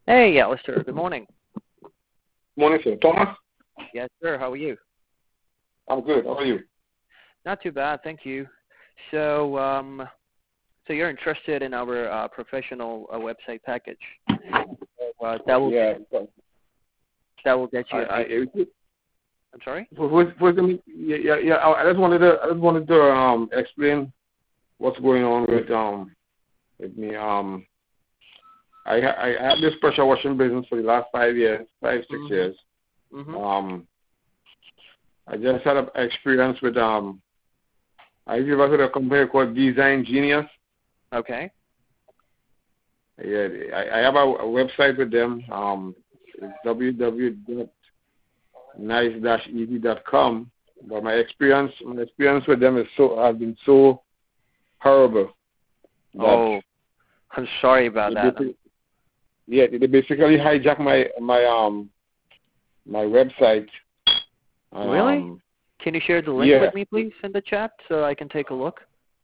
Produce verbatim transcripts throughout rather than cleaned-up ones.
Hey, Alistair. Good morning. Morning, sir. Thomas? Yes, sir. How are you? I'm good. How are you? Not too bad, thank you. So, um, so you're interested in our uh, professional uh, website package? So, uh, that will Yeah. that will get you. I, I, it, I'm sorry. first, first, let me, yeah, yeah, yeah. I just wanted to, I just wanted to um explain what's going on with um with me. Um, I I had this pressure washing business for the last five years, five six Mm-hmm. years. Mm-hmm. Um, I just had an experience with um. I give us with a company called Design Genius. Okay. Yeah, I, I have a, a website with them. Um, it's w w w dot nice dash easy dot com. But my experience, my experience with them is so has been so horrible that Oh, I'm sorry about they that. basi- yeah, they basically hijack my my um my website. And, Really? um, Can you share the link yeah. with me, please, in the chat so I can take a look?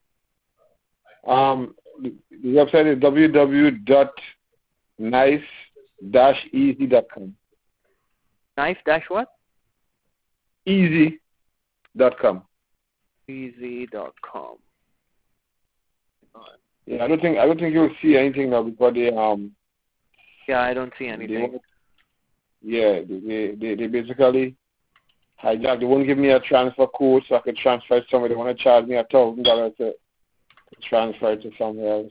Um, the, the website is w w w dot nice dash easy dot com. Knife dash what? Easy dot com. Easy dot com. Yeah, I don't think I don't think you'll see anything now because they um Yeah, I don't see they anything. won't, yeah they, they they basically hijack. They won't give me a transfer code so I can transfer it somewhere. They want to charge me a thousand dollars to transfer it to somewhere else.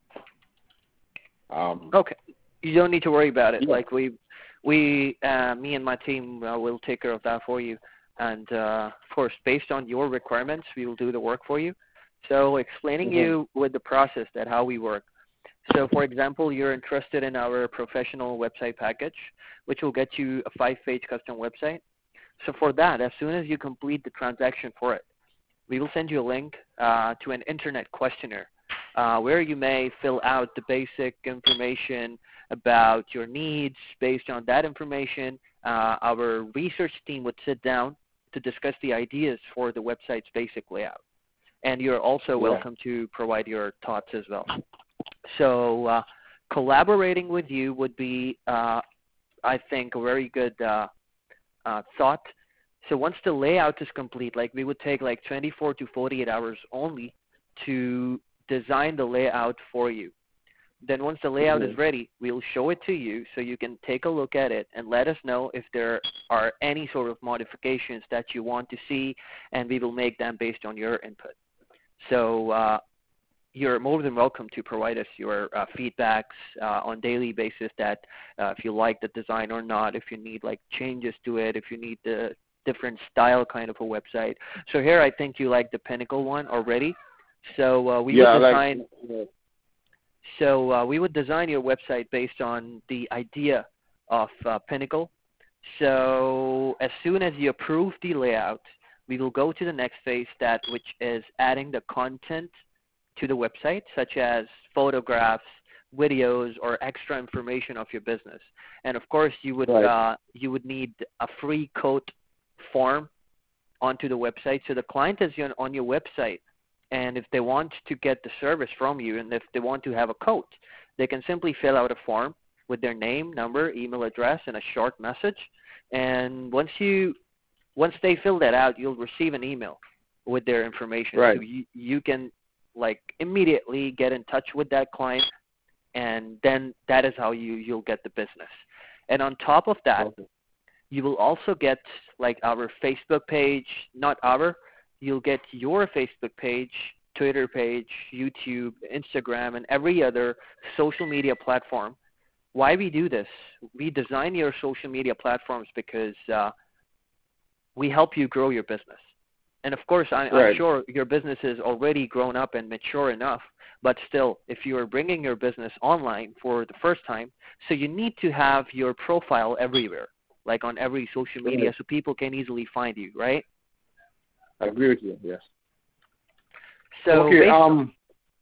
Um. Okay. You don't need to worry about it. Yeah. Like we, we, uh, me and my team uh, will take care of that for you. And uh, of course, based on your requirements, we will do the work for you. So explaining Mm-hmm. you with the process that how we work. So for example, you're interested in our professional website package, which will get you a five-page custom website. So for that, as soon as you complete the transaction for it, we will send you a link uh, to an internet questionnaire uh, where you may fill out the basic information about your needs. Based on that information, uh, our research team would sit down to discuss the ideas for the website's basic layout. And you're also Yeah. welcome to provide your thoughts as well. So uh, collaborating with you would be, uh, I think, a very good uh, uh, thought. So once the layout is complete, like we would take like twenty-four to forty-eight hours only to design the layout for you. Then once the layout Mm-hmm. is ready, we'll show it to you so you can take a look at it and let us know if there are any sort of modifications that you want to see, and we will make them based on your input. So uh, you're more than welcome to provide us your uh, feedbacks uh, on daily basis that uh, if you like the design or not, if you need like changes to it, if you need the different style kind of a website. So here I think you like the Pinnacle one already. So uh, we Yeah. would design. Like. Yeah. So uh, we would design your website based on the idea of uh, Pinnacle. So as soon as you approve the layout, we will go to the next phase, that which is adding the content to the website, such as photographs, videos, or extra information of your business. And of course, you would Right. uh, you would need a free quote form onto the website. So the client is on, on your website, and if they want to get the service from you, and if they want to have a quote, they can simply fill out a form with their name, number, email address, and a short message. And once you once they fill that out, you'll receive an email with their information. Right. So you, you can like immediately get in touch with that client, and then that is how you, you'll get the business. And on top of that, Okay. you will also get like our Facebook page, not our, you'll get your Facebook page, Twitter page, YouTube, Instagram, and every other social media platform. Why we do this? We design your social media platforms because uh, we help you grow your business. And of course, I, Right. I'm sure your business is already grown up and mature enough, but still, if you are bringing your business online for the first time, so you need to have your profile everywhere, like on every social media, Right. so people can easily find you, right? I agree with you. Yes. So Okay. based Um.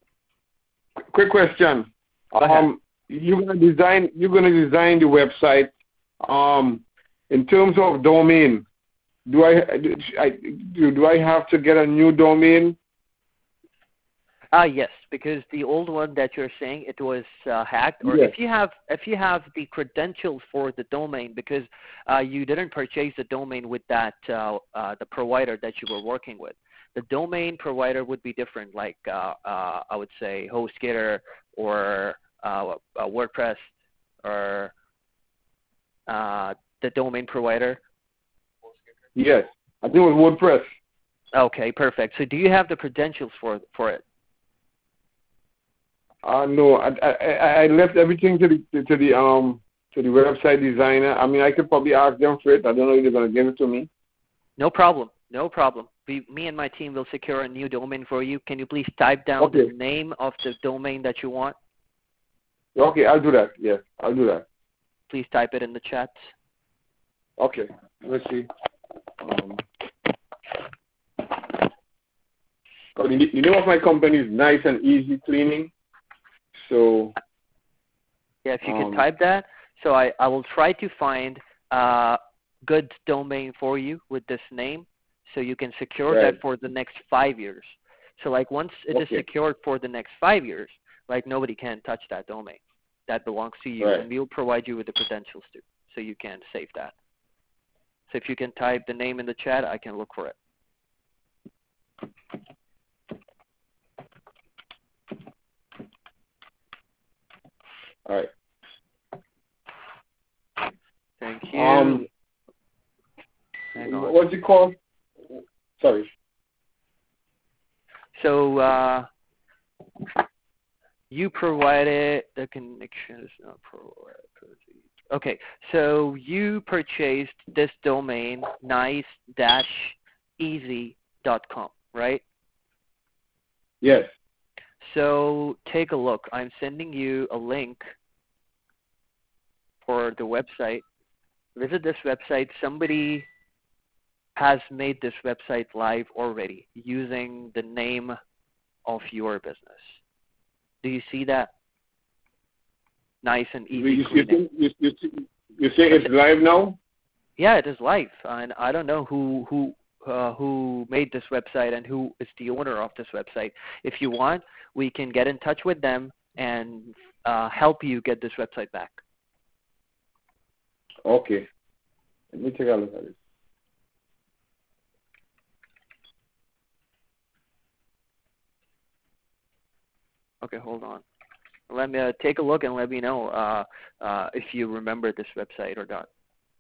Quick question. Go ahead. Um. You're gonna design. You're gonna design the website. Um. In terms of domain, do I do I do I have to get a new domain? Ah, yes, because the old one that you're saying it was uh, hacked, or Yes. if you have if you have the credentials for the domain, because uh, you didn't purchase the domain with that uh, uh, the provider that you were working with. The domain provider would be different, like uh, uh, I would say HostGator or uh, uh, WordPress or uh, the domain provider. Yes. I think it was WordPress. Okay, perfect. So do you have the credentials for for it? Uh, no, I, I I left everything to the to the um to the website designer. I mean, I could probably ask them for it. I don't know if they're gonna give it to me. No problem. No problem. We, me and my team will secure a new domain for you. Can you please type down Okay. the name of the domain that you want? Okay, I'll do that. Yeah, I'll do that. Please type it in the chat. Okay. Let's see. Um, the, the name of my company is Nice and Easy Cleaning. So. Yeah, if you um, can type that. So I, I will try to find a good domain for you with this name so you can secure right. that for the next five years. So like once it okay. is secured for the next five years, like nobody can touch that domain. That belongs to you, Right. and we'll provide you with the credentials too, so you can save that. So if you can type the name in the chat, I can look for it. All right. Thank you. Um, Hang on. What's it called? Sorry. So uh, you provided the connection is not provided. Okay, so you purchased this domain nice dash easy dot com, right? Yes. So take a look. I'm sending you a link for the website. Visit this website. Somebody has made this website live already using the name of your business. Do you see that? Nice and easy You, cleaning. you, you, you say it's live now? Yeah, it is live, and I don't know who who uh, who made this website and who is the owner of this website. If you want, we can get in touch with them and uh, help you get this website back. Okay. Let me take a look at it. Okay, hold on. Let me uh, take a look and let me know uh, uh, if you remember this website or not.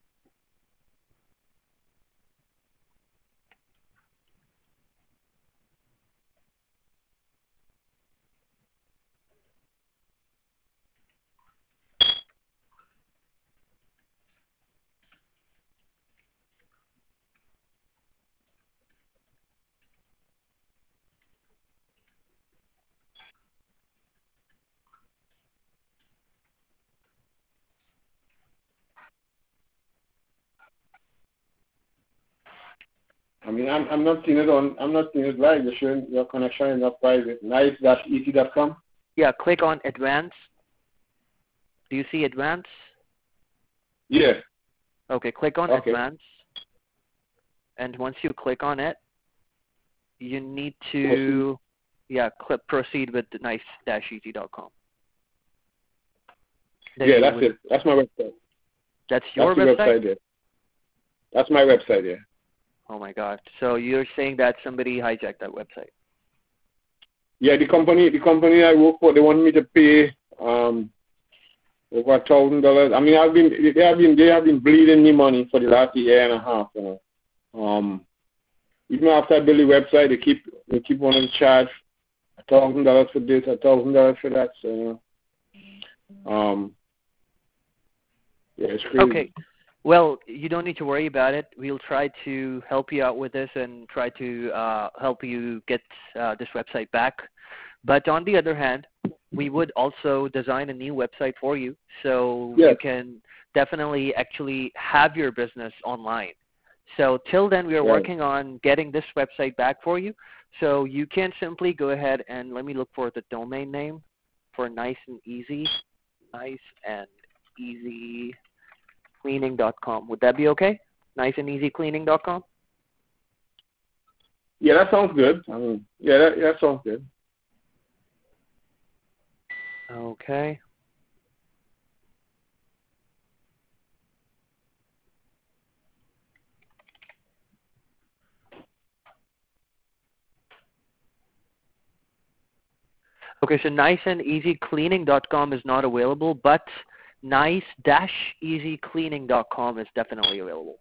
I mean, I'm I'm not seeing it on. I'm not seeing it live. You're showing your connection is not private. nice dash easy dot com. Yeah, click on Advanced. Do you see Advanced? Yeah. Okay, click on Okay. Advanced. And once you click on it, you need to, yeah, click proceed with nice dash easy dot com. Yeah, that's it. That's my website. That's your that's website? website? Yeah. That's my website, yeah. Oh my God! So you're saying that somebody hijacked that website? Yeah, the company, the company I work for, they want me to pay um over a thousand dollars. I mean, I've been, they have been, they have been bleeding me money for the last year and a half. You know, um, even after I build the website, they keep, they keep wanting to charge a thousand dollars for this, a thousand dollars for that. So, you know, um, yeah, it's crazy. Okay. Well, you don't need to worry about it. We'll try to help you out with this and try to uh, help you get uh, this website back. But on the other hand, we would also design a new website for you so yes. you can definitely actually have your business online. So till then, we are right. working on getting this website back for you. So you can simply go ahead and let me look for the domain name for Nice and Easy. Nice and Easy cleaning dot com. Would that be okay? nice and easy cleaning dot com? Yeah, that sounds good. I mean, yeah, that, that sounds good. Okay. Okay, so nice and easy cleaning dot com is not available, but nice dash easy cleaning dot com is definitely available.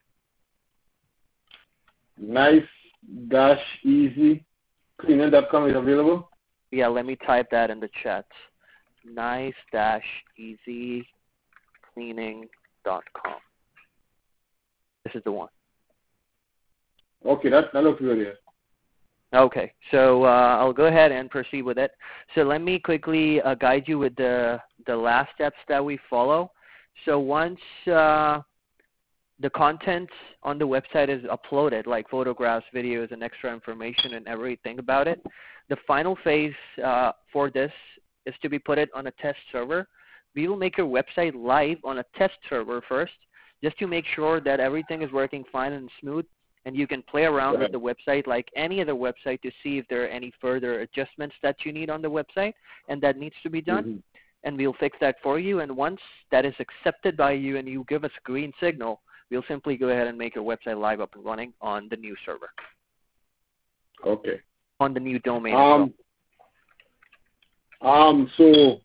nice dash easy cleaning dot com is available? Yeah, let me type that in the chat. nice dash easy cleaning dot com. This is the one. Okay, that, that looks really good. Okay, so uh, I'll go ahead and proceed with it. So let me quickly uh, guide you with the, the last steps that we follow. So once uh, the content on the website is uploaded, like photographs, videos, and extra information and everything about it, the final phase uh, for this is to be put it on a test server. We will make your website live on a test server first, just to make sure that everything is working fine and smooth, and you can play around Right. with the website like any other website to see if there are any further adjustments that you need on the website and that needs to be done. Mm-hmm. And we'll fix that for you. And once that is accepted by you and you give us a green signal, we'll simply go ahead and make your website live up and running on the new server, Okay. on the new domain Um, as well. um, so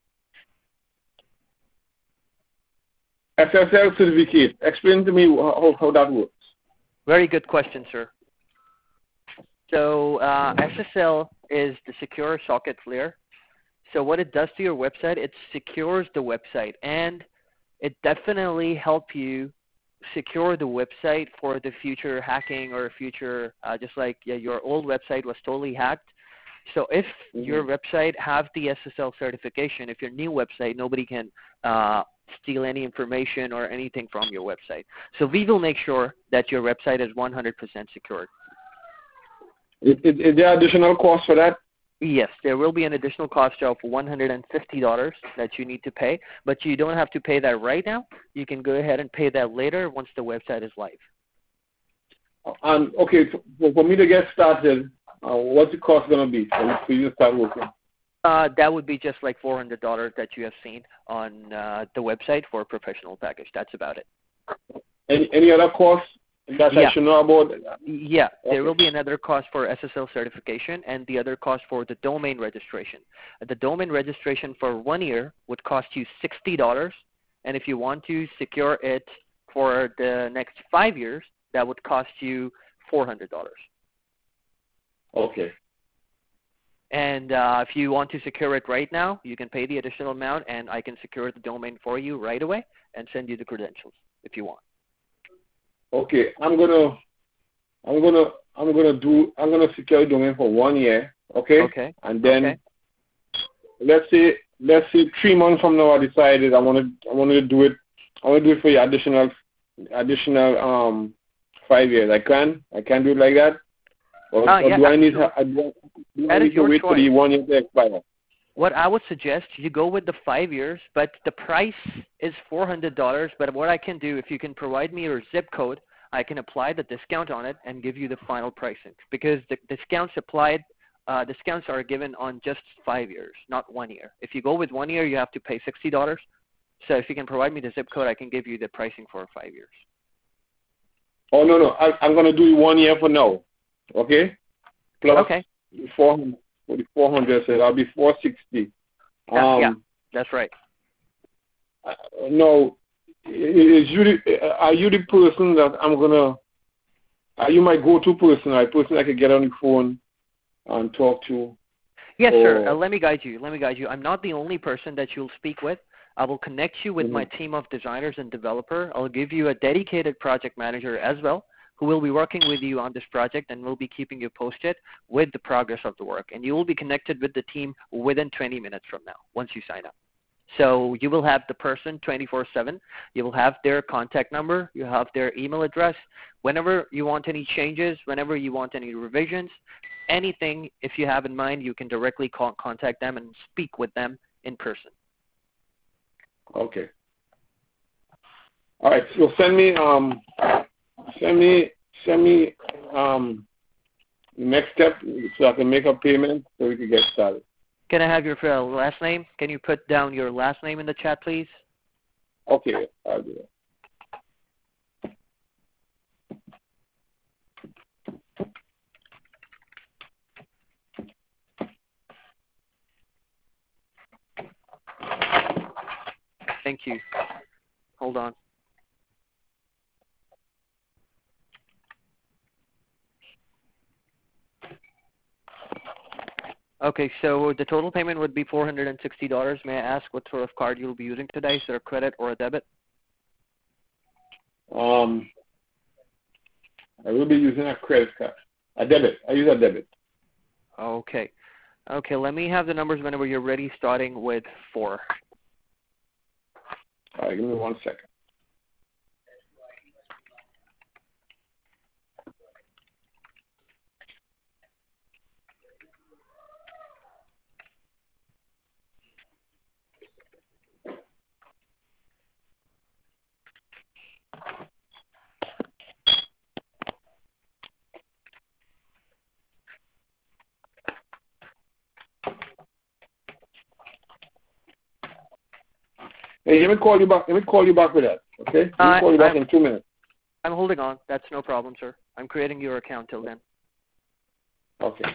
S S L certificate. Explain to me how, how that works. Very good question, sir. So uh, S S L is the Secure Socket Layer. So what it does to your website, it secures the website, and it definitely helps you secure the website for the future hacking or future, uh, just like yeah, your old website was totally hacked. So if mm-hmm. your website have the S S L certification, if your new website, nobody can uh, steal any information or anything from your website. So we will make sure that your website is one hundred percent secured. Is, is, is there additional cost for that? Yes, there will be an additional cost of one hundred fifty dollars that you need to pay, but you don't have to pay that right now. You can go ahead and pay that later once the website is live. And okay, for, for me to get started, uh, what's the cost going to be for you to start working? Uh, that would be just like four hundred dollars that you have seen on uh, the website for a professional package. That's about it. Any, any other costs that yeah. I should know about? Yeah, okay. There will be another cost for S S L certification and the other cost for the domain registration. The domain registration for one year would cost you sixty dollars, and if you want to secure it for the next five years, that would cost you four hundred dollars. Okay. And uh, if you want to secure it right now, you can pay the additional amount, and I can secure the domain for you right away and send you the credentials if you want. Okay, I'm gonna, I'm gonna, I'm gonna do, I'm gonna secure the domain for one year. Okay. Okay. And then, okay. let's say, let's say three months from now, I decided I want to, I want to do it. I want to do it for the additional, additional um five years. I can, I can do it like that. Or, uh, or yeah, do I need, sure. I, do I that need is to your wait choice. for the one year to expire? What I would suggest, you go with the five years, but the price is four hundred dollars. But what I can do, if you can provide me your zip code, I can apply the discount on it and give you the final pricing. Because the discounts applied, uh, discounts are given on just five years, not one year. If you go with one year, you have to pay sixty dollars. So if you can provide me the zip code, I can give you the pricing for five years. Oh, no, no. I, I'm going to do it one year for now. Okay? Plus okay. four hundred, for the four hundred, so that'll be four sixty. Um, yeah, that's right. Uh, no, is you the, are you the person that I'm going to, are you my go-to person, a person I could get on the phone and talk to? Yes, or, sir. Uh, let me guide you. Let me guide you. I'm not the only person that you'll speak with. I will connect you with mm-hmm. my team of designers and developer. I'll give you a dedicated project manager as well, who will be working with you on this project and will be keeping you posted with the progress of the work. And you will be connected with the team within twenty minutes from now, once you sign up. So you will have the person twenty-four seven. You will have their contact number. You have their email address. Whenever you want any changes, whenever you want any revisions, anything, if you have in mind, you can directly call, contact them and speak with them in person. Okay. All right. So send me um send me send me um the next step so I can make a payment so we can get started. Can I have your uh, last name? Can you put down your last name in the chat, please? Okay, I'll do that. Thank you. Hold on. Okay, so the total payment would be four hundred sixty dollars. May I ask what sort of card you'll be using today? Is it a credit or a debit? Um, I will be using a credit card. A debit. I use a debit. Okay. Okay, let me have the numbers whenever you're ready, starting with four. All right, give me one second. Hey, let me call you back. Let me call you back with that. Okay? Let me Uh, call you back I'm, in two minutes. I'm holding on. That's no problem, sir. I'm creating your account till then. Okay.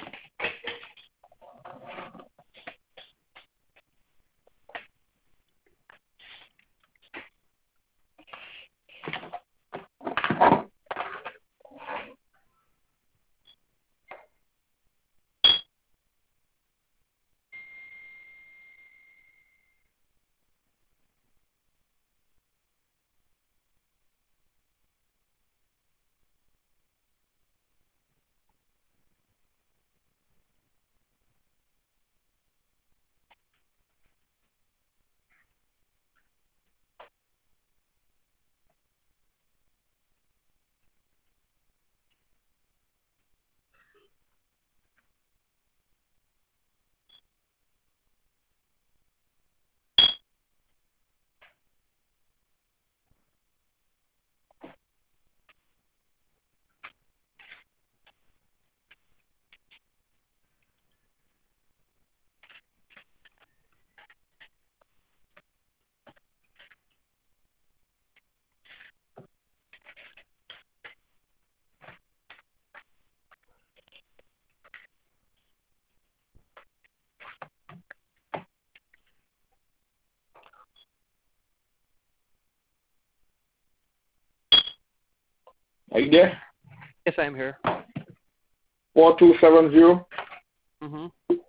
Are you there? Yes, I'm here. Four two seven zero Mm-hmm.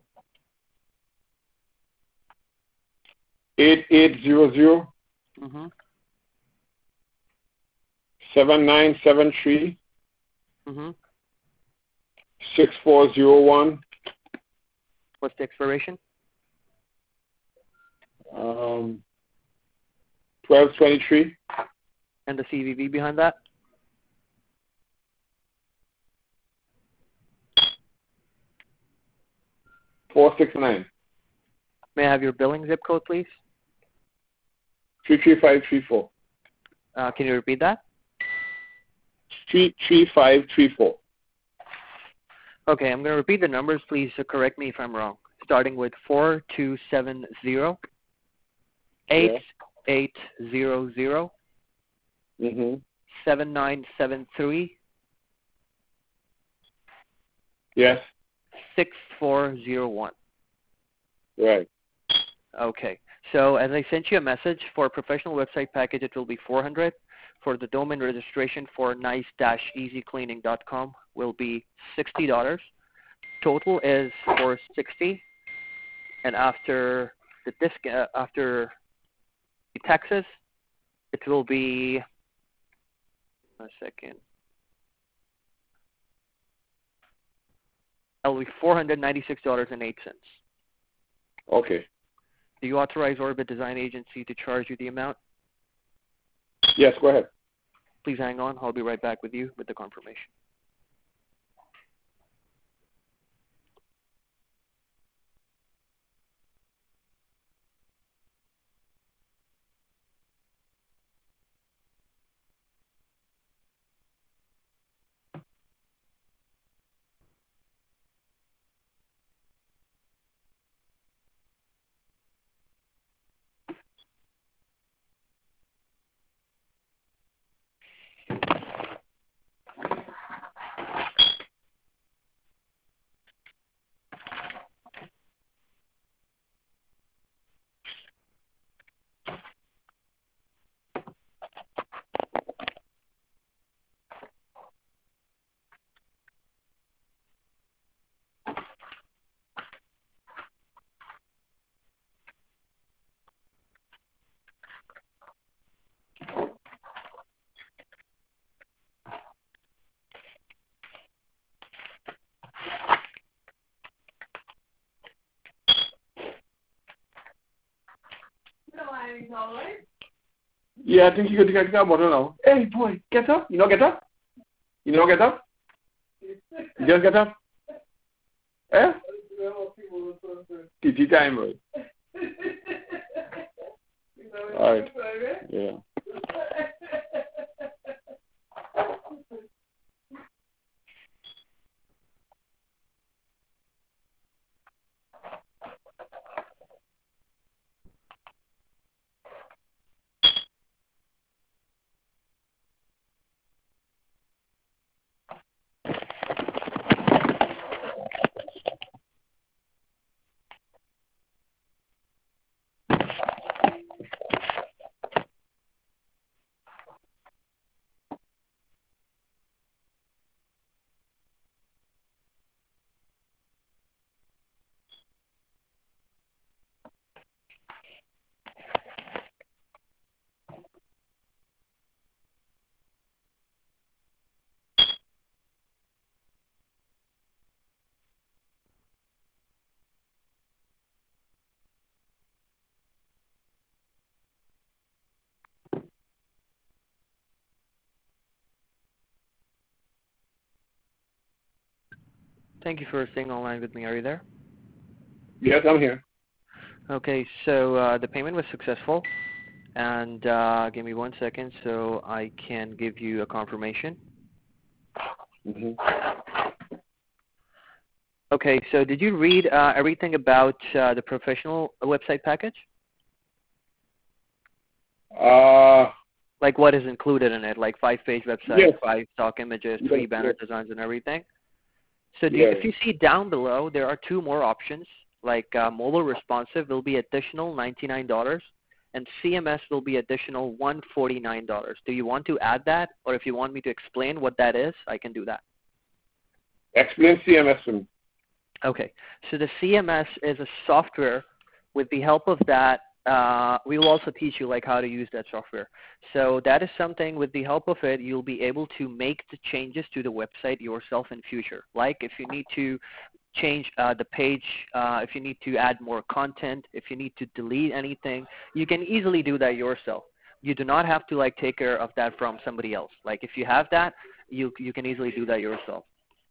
eight eight zero zero Mm-hmm. seven nine seven three Mm-hmm. six four zero one. What's the expiration? Um, twelve twenty three. And the C V V behind that? Four six nine. May I have your billing zip code, please? Three three five three four. Uh, can you repeat that? Three three five three four. Okay, I'm going to repeat the numbers. Please uh, correct me if I'm wrong. Starting with four two seven zero eight eight zero zero Mhm. seven nine seven three Yes. six four zero one. Right. Okay. So as I sent you a message for a professional website package, it will be four hundred. For the domain registration for nice dash easy cleaning dot com will be sixty dollars. Total is for sixty, and after the disc, uh, after the taxes, it will be a second. It will be four hundred ninety-six dollars and eight cents. Okay. Do you authorize Orbit Design Agency to charge you the amount? Yes, go ahead. Please hang on. I'll be right back with you with the confirmation. Yeah, I think you could take a bottle now. Hey, boy, get up. You know, get up. You know, get up. You just get up. Eh? T T time, boy. All right. Yeah. Thank you for staying online with me. Are you there? Yes, I'm here. Okay, so uh, the payment was successful. And uh, give me one second so I can give you a confirmation. Mm-hmm. Okay, so did you read uh, everything about uh, the professional website package? Uh, Like what is included in it, like five-page website, yes. five stock images, Yes, three banner yes. designs, and everything? So do you, Yes. if you see down below, there are two more options, like uh, mobile responsive will be additional ninety-nine dollars, and C M S will be additional one hundred forty-nine dollars. Do you want to add that, or if you want me to explain what that is, I can do that. Explain C M S to me. Okay, so the C M S is a software. With the help of that, uh, we will also teach you like how to use that software. So that is something, with the help of it, you'll be able to make the changes to the website yourself in future. Like if you need to change uh, the page, uh, if you need to add more content, if you need to delete anything, you can easily do that yourself. You do not have to like take care of that from somebody else. Like if you have that, you you can easily do that yourself.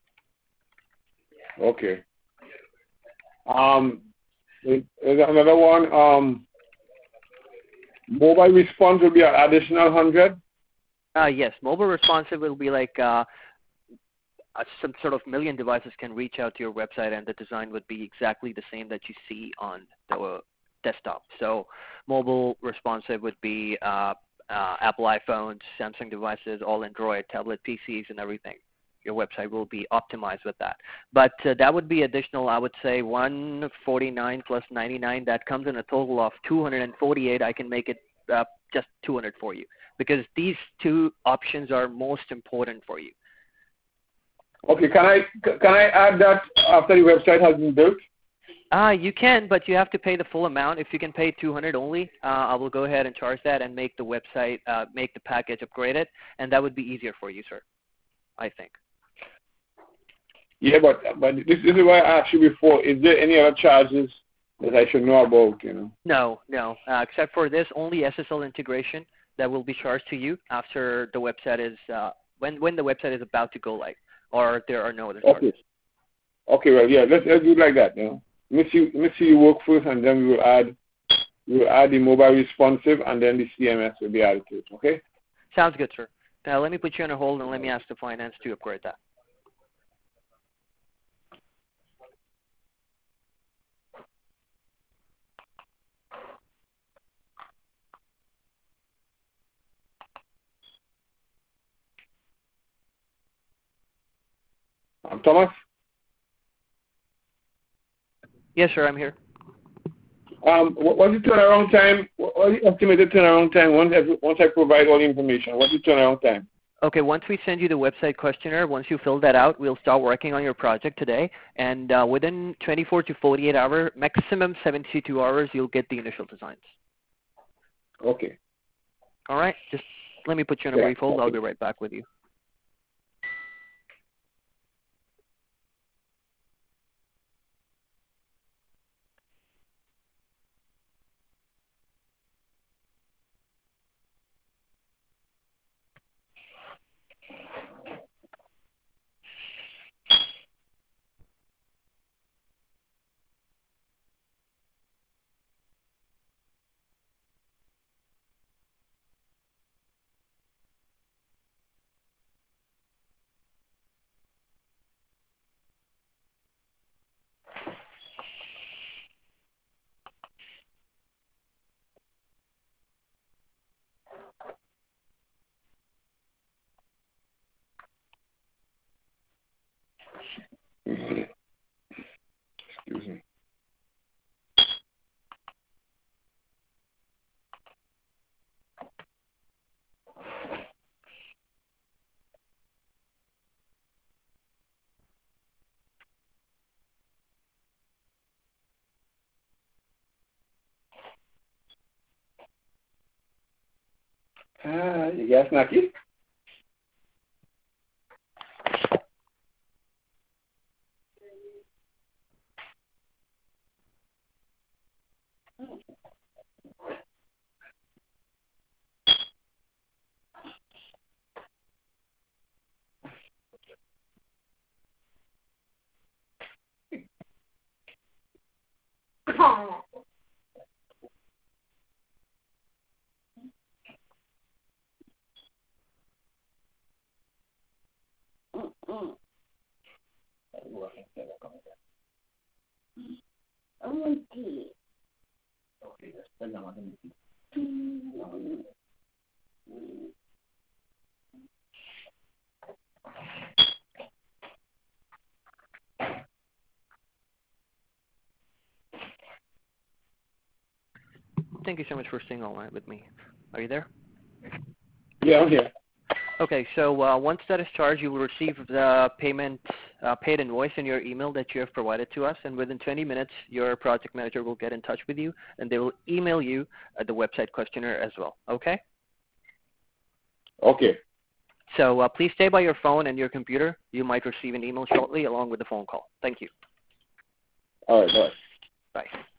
Okay. Um, there's another one. Um, mobile response will be an additional hundred. Uh, yes, mobile responsive will be like uh, uh, some sort of million devices can reach out to your website, and the design would be exactly the same that you see on the uh, desktop. So mobile responsive would be uh, uh, Apple iPhones, Samsung devices, all Android, tablet P Cs, and everything. Your website will be optimized with that. But uh, that would be additional, I would say, one hundred forty-nine plus ninety-nine. That comes in a total of two hundred forty-eight. I can make it uh, just two hundred for you because these two options are most important for you. Okay, can I can I add that after the website has been built? Uh, you can, but you have to pay the full amount. If you can pay two hundred only, uh, I will go ahead and charge that and make the website, uh, make the package upgraded, and that would be easier for you, sir, I think. Yeah, but but this, this is why I asked you before. Is there any other charges that I should know about? You know. No, no, uh, except for this, only S S L integration that will be charged to you after the website is uh, when when the website is about to go live, or there are no other charges. Okay. Okay. Well, yeah. Let's let's do it like that. You know. Let me see let me see you work first, and then we will add we will add the mobile responsive, and then the C M S will be added to it. Okay. Sounds good, sir. Now let me put you on a hold and let me ask the finance to upgrade that. Um, Thomas. Yes, sir, I'm here. Um, what, what's the turnaround time? What, what's the estimated turnaround time once I, once I provide all the information? What's the turnaround time? Okay, once we send you the website questionnaire, once you fill that out, we'll start working on your project today. And uh, within twenty-four to forty-eight hours, maximum seventy-two hours, you'll get the initial designs. Okay. All right, just let me put you on a Yeah. brief hold. Okay. I'll be right back with you. Uh, you guys snacky? Thank you so much for staying online with me. Are you there? Yeah, I'm here. Okay, so uh, once that is charged, you will receive the payment uh, paid invoice in your email that you have provided to us, and within twenty minutes, your project manager will get in touch with you, and they will email you uh, the website questionnaire as well, okay? Okay. So uh, please stay by your phone and your computer. You might receive an email shortly along with the phone call. Thank you. All right, all right. Bye.